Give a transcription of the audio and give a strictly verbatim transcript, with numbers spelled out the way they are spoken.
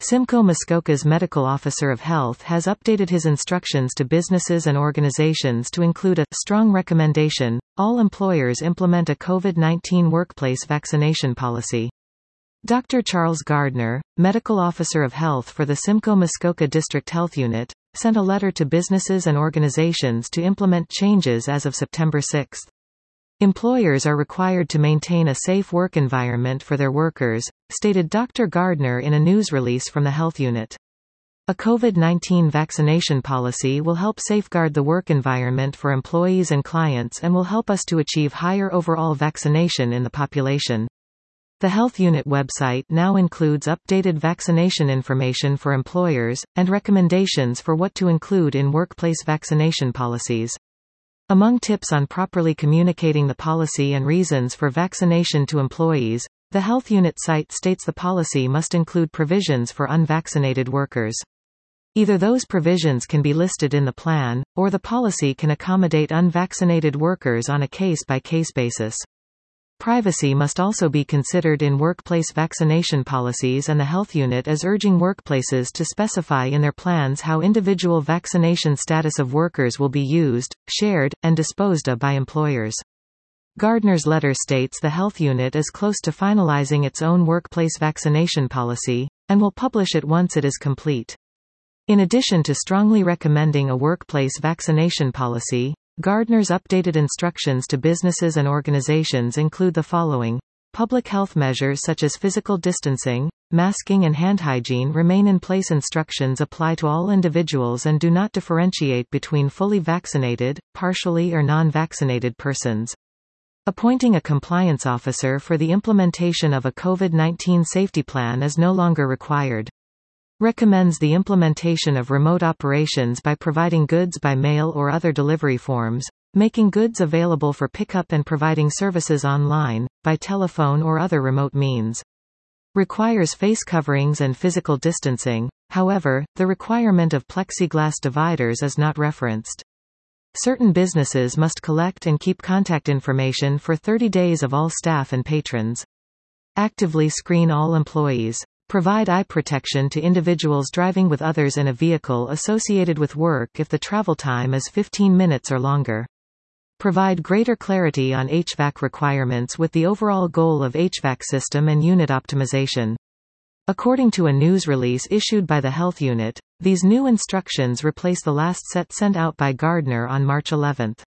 Simcoe Muskoka's medical officer of health has updated his instructions to businesses and organizations to include a strong recommendation: all employers implement a COVID nineteen workplace vaccination policy. Doctor Charles Gardner, medical officer of health for the Simcoe Muskoka District Health Unit, sent a letter to businesses and organizations to implement changes as of September sixth. Employers are required to maintain a safe work environment for their workers, stated Doctor Gardner in a news release from the health unit. A COVID nineteen vaccination policy will help safeguard the work environment for employees and clients and will help us to achieve higher overall vaccination in the population. The health unit website now includes updated vaccination information for employers, and recommendations for what to include in workplace vaccination policies. Among tips on properly communicating the policy and reasons for vaccination to employees, the health unit site states the policy must include provisions for unvaccinated workers. Either those provisions can be listed in the plan, or the policy can accommodate unvaccinated workers on a case-by-case basis. Privacy must also be considered in workplace vaccination policies, and the health unit is urging workplaces to specify in their plans how individual vaccination status of workers will be used, shared, and disposed of by employers. Gardner's letter states the health unit is close to finalizing its own workplace vaccination policy, and will publish it once it is complete. In addition to strongly recommending a workplace vaccination policy, Gardner's updated instructions to businesses and organizations include the following. Public health measures such as physical distancing, masking and hand hygiene remain in place. Instructions apply to all individuals and do not differentiate between fully vaccinated, partially or non-vaccinated persons. Appointing a compliance officer for the implementation of a COVID nineteen safety plan is no longer required. Recommends the implementation of remote operations by providing goods by mail or other delivery forms, making goods available for pickup and providing services online, by telephone or other remote means. Requires face coverings and physical distancing, however, the requirement of plexiglass dividers is not referenced. Certain businesses must collect and keep contact information for thirty days of all staff and patrons. Actively screen all employees. Provide eye protection to individuals driving with others in a vehicle associated with work if the travel time is fifteen minutes or longer. Provide greater clarity on H V A C requirements with the overall goal of H V A C system and unit optimization. According to a news release issued by the health unit, these new instructions replace the last set sent out by Gardner on March eleventh.